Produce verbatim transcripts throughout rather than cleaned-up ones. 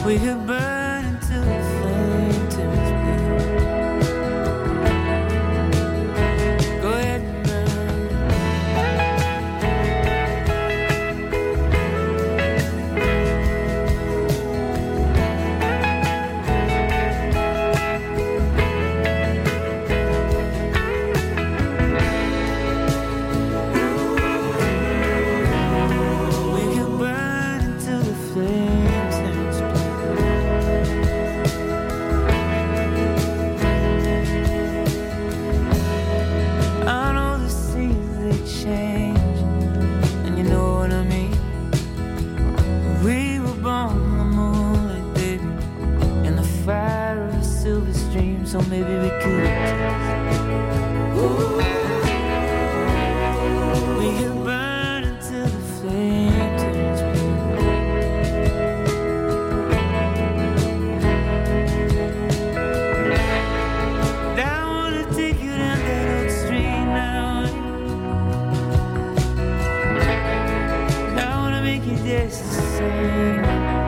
We could burn until the flame turns blue. Go ahead and so maybe we could Ooh. We can burn until the flame turns blue. And I wanna take you down that old street now. And I wanna make you dance the same.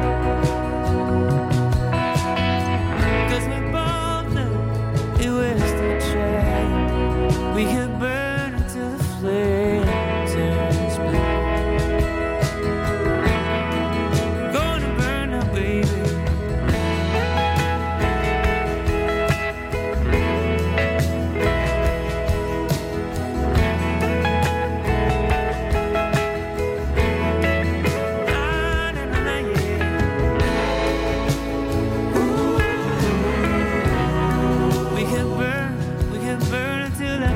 We could burn until the flame turns blue. Gonna burn up, baby. Ah, na, na, na, yeah. Ooh. We could burn, we could burn until the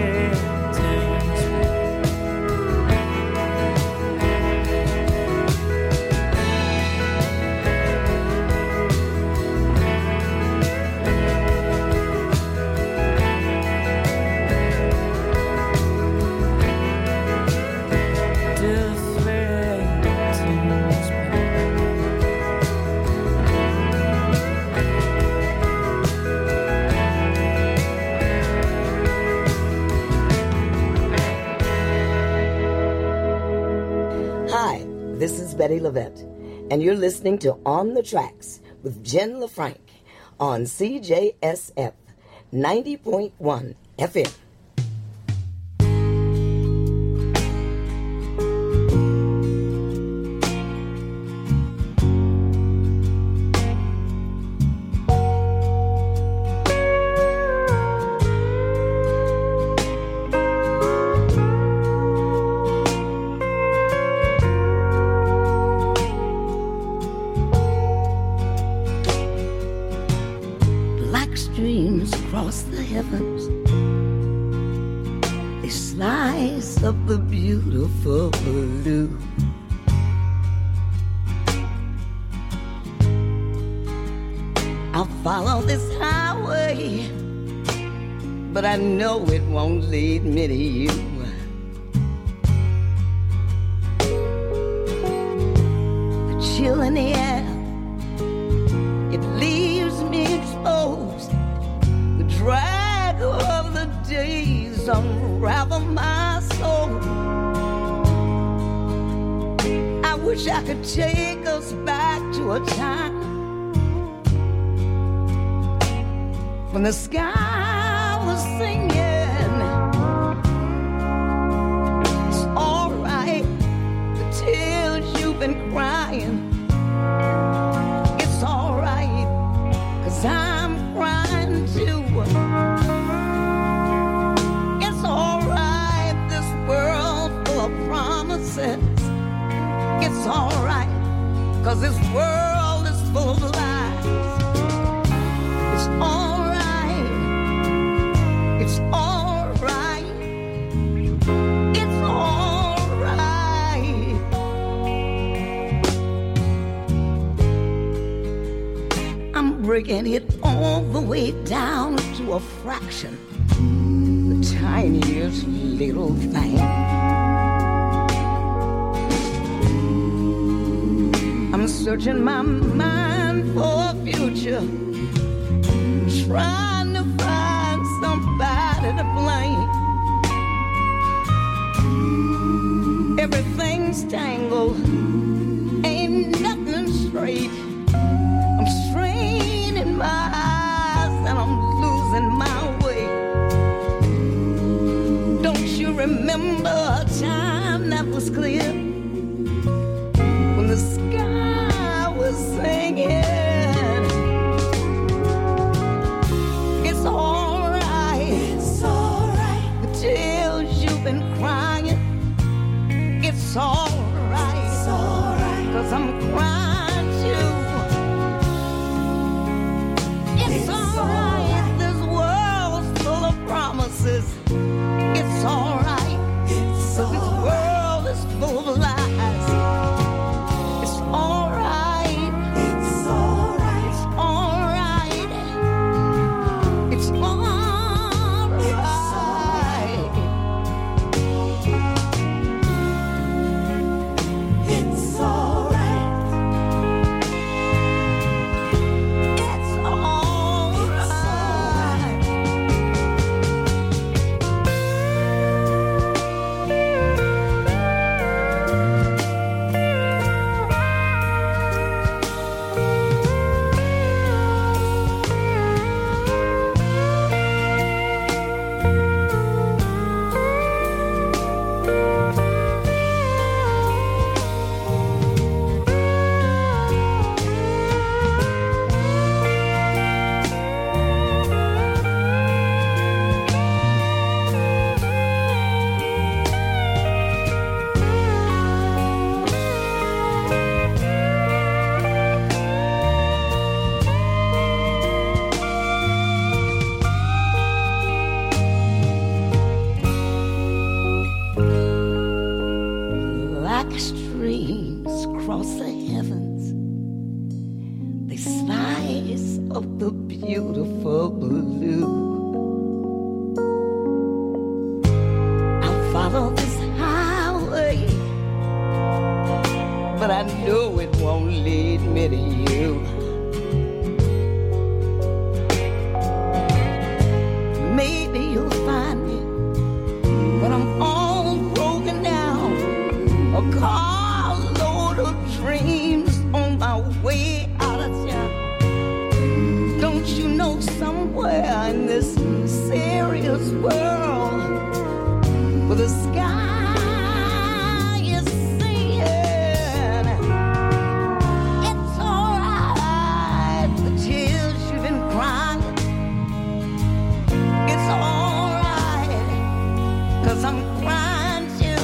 This is Betty Levette, and you're listening to On the Tracks with Jen LaFranc on C J S F ninety point one F M. Of the beautiful blue. I'll follow this highway, but I know it won't lead me to you. The chill in the air, it leaves me exposed. The drag of the days unravel my soul. I wish I could take us back to a time when the sky was singing. It's alright, the tears you've been crying. It's alright, 'cause I'm crying too. It's alright, this world full of promises. It's alright, 'cause this world is full of lies. It's alright, it's alright, it's alright. I'm breaking it all the way down to a fraction, the tiniest little thing. I'm searching my mind for a future, trying to find somebody to blame. Everything's tangled, ain't nothing straight. I'm crying too. It's, it's alright, all right. This world's full of promises. It's alright, it's so all this world right. is full of lies. It's alright, it's alright, it's alright, it's alright, it's alright, it's alright. Like streams cross the heavens, they slice of the beautiful blue. I'll follow this highway, but I know it won't lead me to you. Maybe you'll find me when I'm all broken down, a carload of dreams on my way out of town. Don't you know somewhere in this serious world where the sky is saying it's alright, the tears you've been crying, it's alright, 'cause I'm crying too.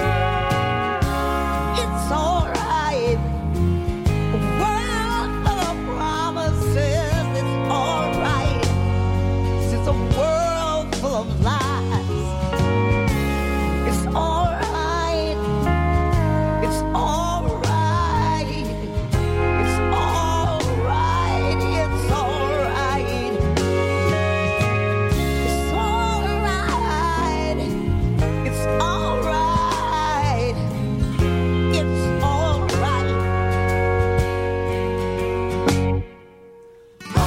It's alright. A world full of promises. It's alright. It's a world full of lies. It's alright. It's alright. It's alright. It's alright. It's alright. It's alright. It's alright. It's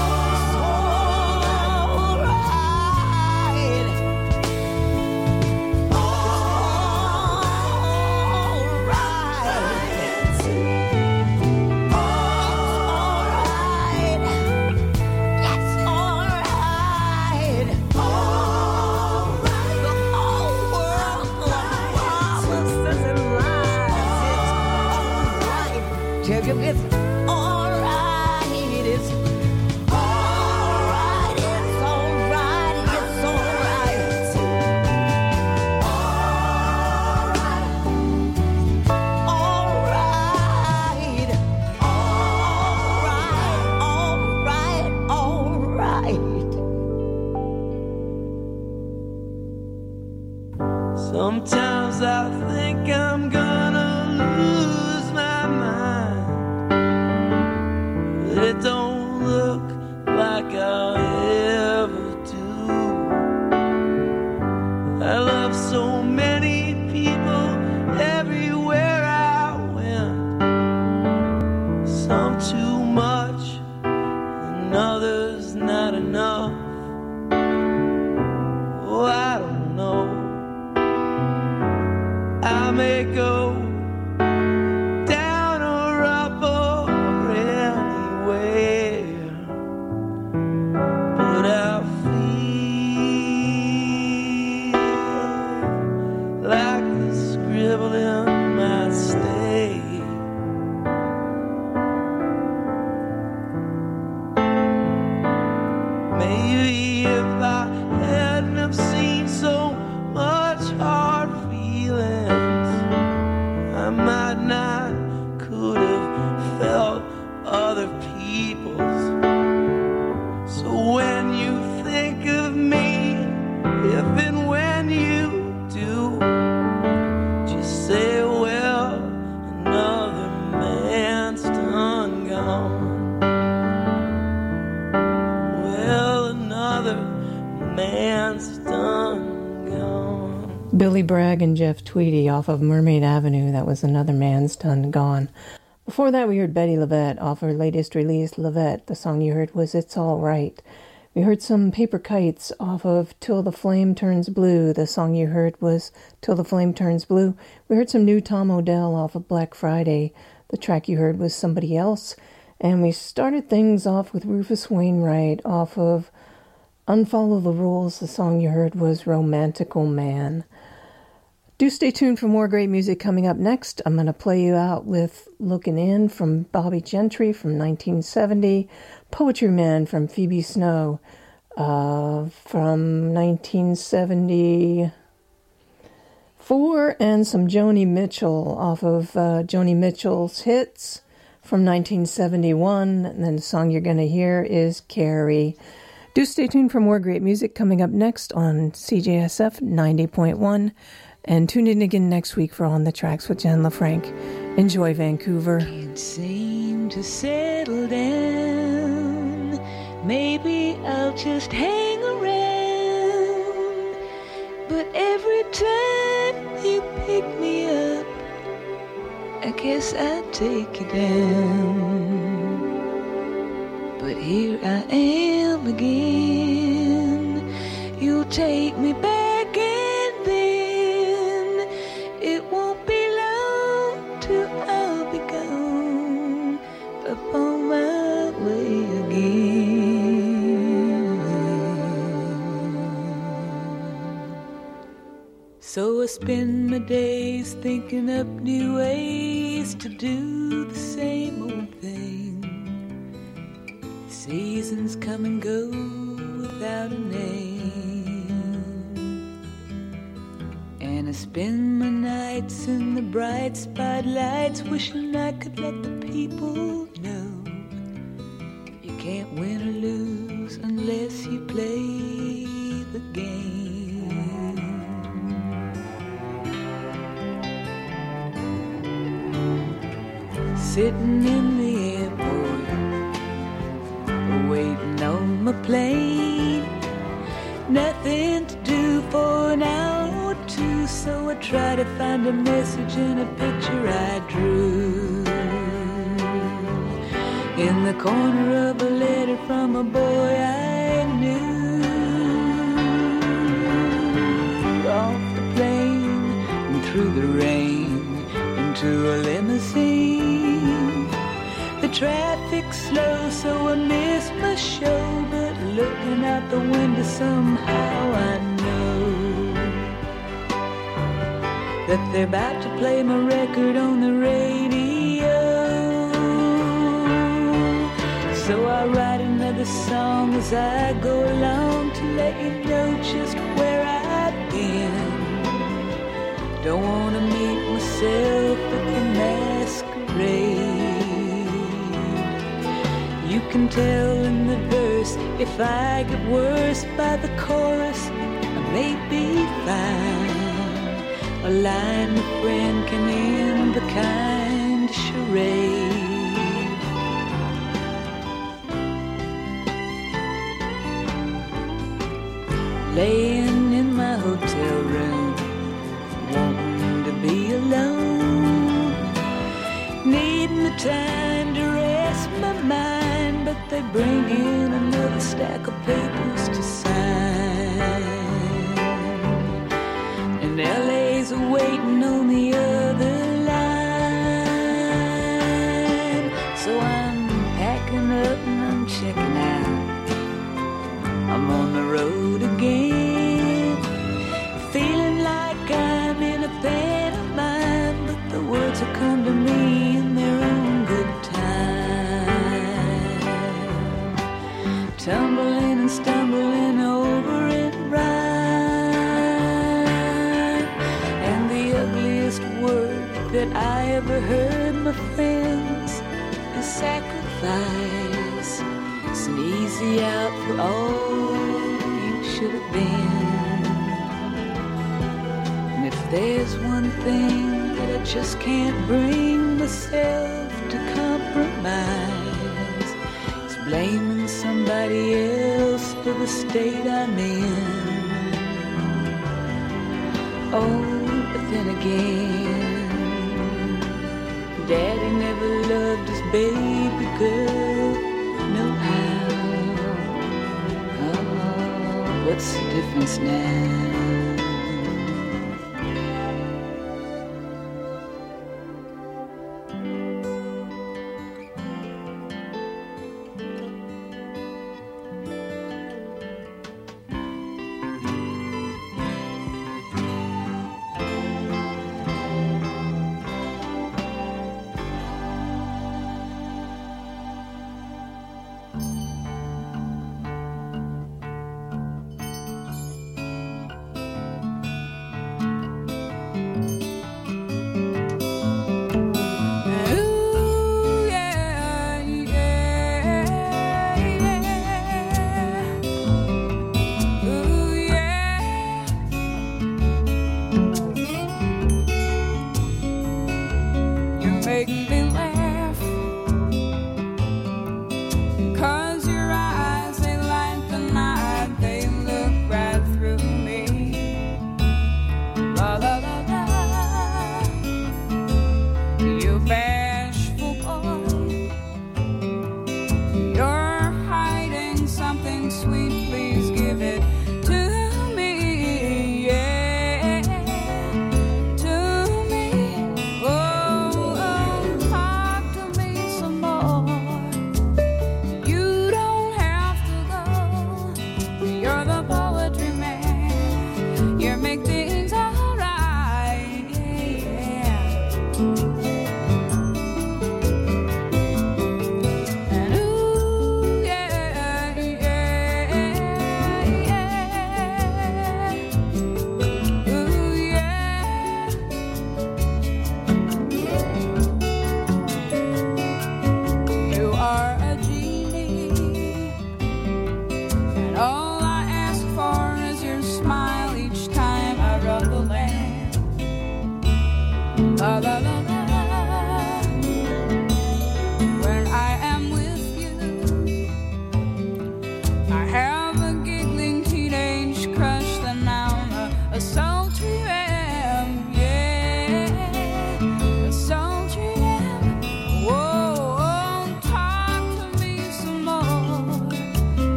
alright. It's alright. The whole world full of promises and lies. It's alright. Tell you it's alright. It's alright. It's alright. It's alright. Alright. Alright. Alright. Alright. Sometimes I think I'm gonna lose my mind, but it don't Billy Bragg and Jeff Tweedy off of Mermaid Avenue. That was Another Man's Done Gone. Before that, we heard Betty LaVette off her latest release, LaVette. The song you heard was It's All Right. We heard some Paper Kites off of Till the Flame Turns Blue. The song you heard was Till the Flame Turns Blue. We heard some new Tom Odell off of Black Friday. The track you heard was Somebody Else. And we started things off with Rufus Wainwright off of Unfollow the Rules. The song you heard was Romantical Man. Do stay tuned for more great music coming up next. I'm going to play you out with Looking In from Bobby Gentry from nineteen seventy, Poetry Man from Phoebe Snow uh, from nineteen seventy-four, and some Joni Mitchell off of uh, Joni Mitchell's hits from nineteen seventy-one. And then the song you're going to hear is Carrie. Do stay tuned for more great music coming up next on C J S F ninety point one. And tune in again next week for On the Tracks with Jen LaFranc. Enjoy, Vancouver. Can't seem to settle down. Maybe I'll just hang around. But every time you pick me up, I guess I take you down. But here I am again. You'll take me back and then it won't be long till I'll be gone upon my way again. So I spend my days thinking up new ways to do the same old thing. The seasons come and go without a name. And I spend my nights in the bright spotlights, wishing I could let the people know you can't win or lose unless you play the game. Sitting in the airport, waiting on my plane, nothing to do for an hour or two, so I try to find a message in a picture I drew. In the corner of a letter from a boy I knew. Off the plane and through the rain into a limousine. The traffic's slow, so I miss my show, but looking out the window somehow I know that they're about to play my record on the radio. So I write another song as I go along to let you know just where I've been. Don't wanna meet myself at the masquerade. You can tell in the verse if I get worse by the chorus, I may be fine. A line a friend can end the kind of charade. Laying in my hotel room, wanting to be alone, needing the time to rest my mind, but they bring in another stack of papers to sign. And L A's waiting on the other line, so I'm packing up and I'm checking out. I'm on the road again, feeling like I'm in a pantomime, but the words will come to me in their own good time. Tumbling and stumbling over it right, and the ugliest word that I ever heard, my friends, is sacrifice. It's an easy out for all you should have been. And if there's one thing that I just can't bring myself to compromise, it's blaming somebody else for the state I'm in. Oh, but then again, Daddy never loved his baby girl, no how. Oh, what's the difference now?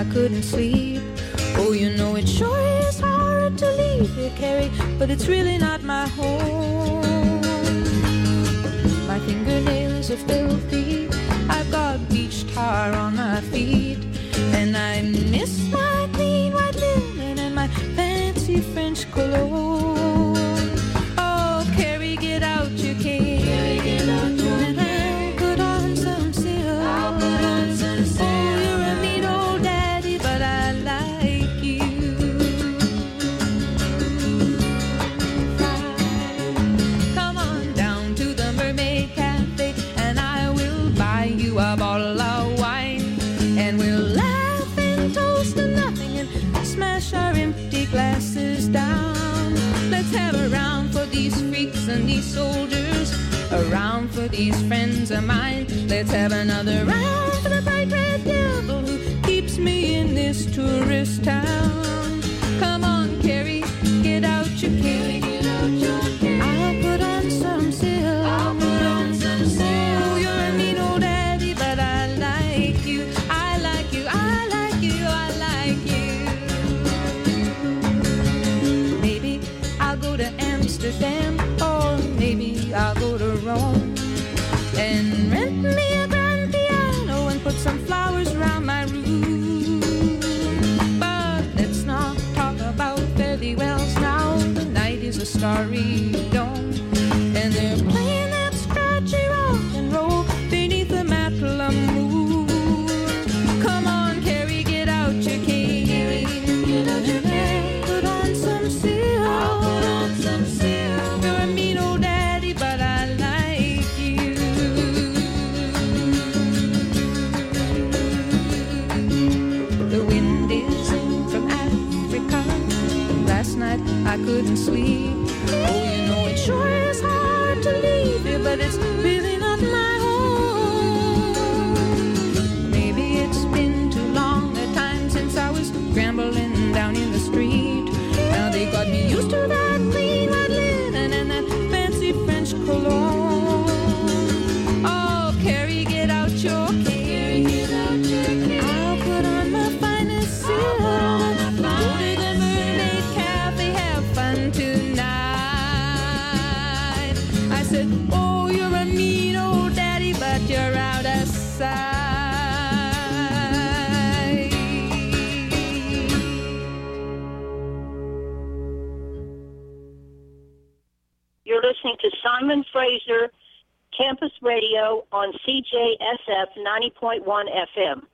I couldn't sleep. Oh, you know it sure is hard to leave here, Carrie, but it's really not my home. My fingernails are filthy, I've got beach tar on my feet, and I miss my clean white linen and my fancy French cologne. Oh, Carrie, get out your cane, Carrie, get out your and I'll put on some silk. I'll put on some silk. Oh, you're a mean old daddy, but I like you. Come on down to the Mermaid Cafe, and I will buy you a bottle of wine, and we'll laugh and toast to nothing and smash our empty glasses down. Let's have a round for these freaks and these soldiers, a round for these friends of mine. Let's have another round for the bright red devil who keeps me in this tourist town. Come on, Carrie, get out your cane. I'll put on some silk. I'll put on some silk. Oh, you're a mean old daddy, but I like you. I like you. I like you. I like you. Maybe I'll go to Amsterdam, or maybe I'll go to Rome and rent me a grand piano and put some flowers around my room. But let's not talk about fairy wells now. The night is a starry dome, and they're playing that scratchy rock and roll beneath the Matlam moon. Come on, Carrie, get out your cane. Get out your cane. Put on some silk. I'll put on some silk. You're a mean old daddy, but I like you. The wind is in from Africa. Last night I couldn't sleep. Oh, you know it sure is hard to leave here, but it's really not my home. Maybe it's been too long a time since I was scrambling down in the street. Now they got me used to that clean white linen and that fancy French cologne. Oh, Carrie, get out your cane. I'll put on my finest silk. Go to the Mermaid Cafe, have fun tonight. I said, oh, you're a mean old daddy, but you're out of sight. You're listening to Simon Fraser Campus Radio on C J S F ninety point one F M.